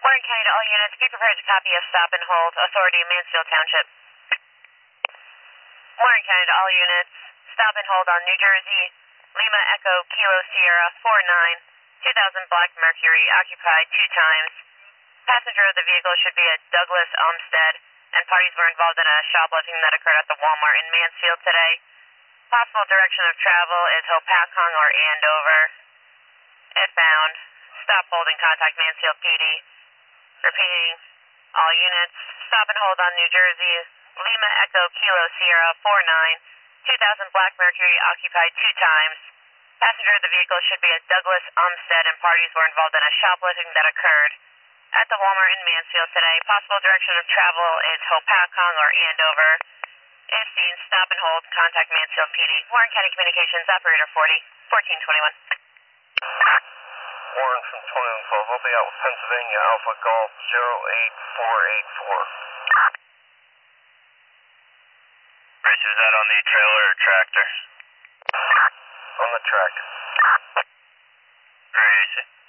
Warren County to all units, be prepared to copy a stop and hold. Authority, Mansfield Township. Warren County to all units, stop and hold on New Jersey, Lima Echo Kilo Sierra 49, 2000 Black Mercury, occupied 2 times. Passenger of the vehicle should be a Douglas Olmsted, and parties were involved in a shoplifting that occurred at the Walmart in Mansfield today. Possible direction of travel is Hopatcong or Andover. If found, stop, hold, and contact Mansfield PD. Repeating, all units, stop and hold on New Jersey, Lima Echo Kilo Sierra 49, 2000 Black Mercury, occupied 2 times. Passenger of the vehicle should be a Douglas Olmsted, and parties were involved in a shoplifting that occurred at the Walmart in Mansfield today. Possible direction of travel is Hopatcong or Andover. If seen, stop and hold, contact Mansfield PD. Warren County Communications, Operator 1421. Warren from 2112, I'll be out with Pennsylvania Alpha Golf 08484. Chris, is that on the trailer or tractor? On the track. Where is it?